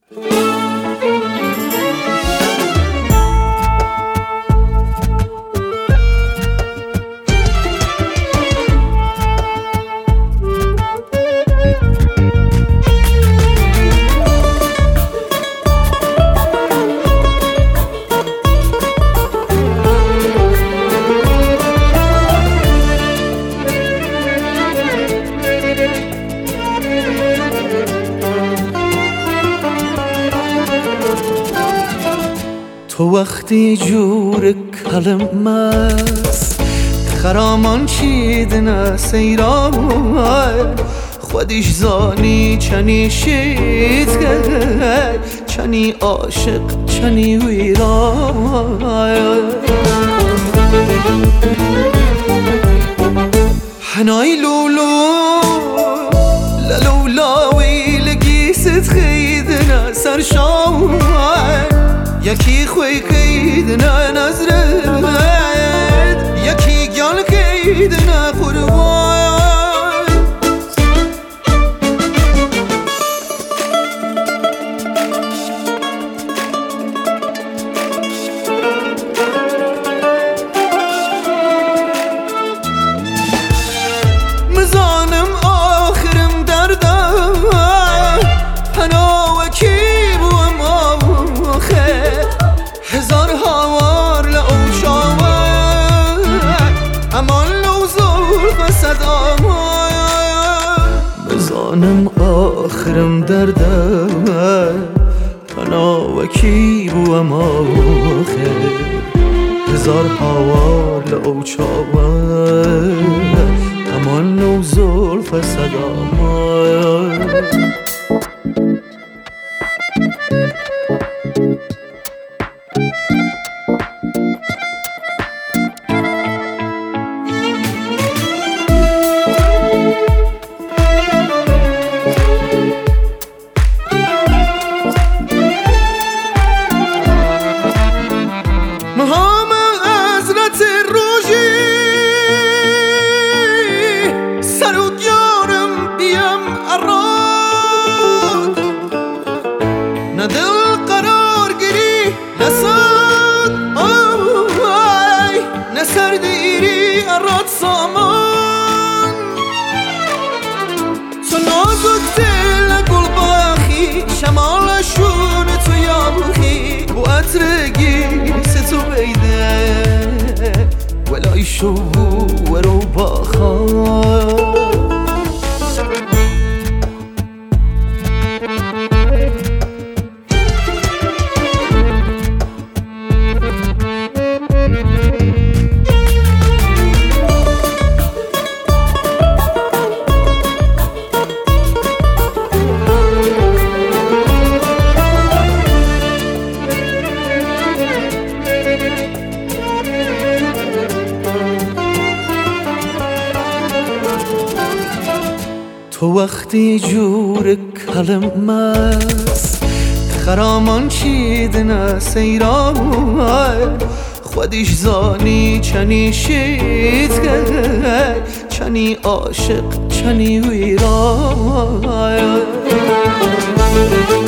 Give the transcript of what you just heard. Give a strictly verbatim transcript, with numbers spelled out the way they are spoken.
تو وقتی جور کلم است خرامان چیدن سیرای خودش زانی چنی شید چنی عاشق چنی ویرای حنای لولو للولاوی لگیست خیدن سرشای یکی خوی کیدنا نظرت یکی گل کیدنا قربان مزانم آخرم دردم پناه کی بوم آخر هزار هوار لأوشاوه امان لو زلف صدامه بزانم آخرم درده پناه کی بوم آخر هزار هوار لأوشاوه امان لو زلف صدامه مهام حضرت روژی سرودیارم بیم اراد نه دل قرار گیری نه ساد آی نه سردیری اراد سامان تو نازک دل گل باخی شمالشون تو یابخی بو عطرگی تو بیده ولای شو ورو باخا تو وقتی جور کلم است خرامان چیدن سیرای خودش زانی چنی شید چنی عاشق چنی ویرای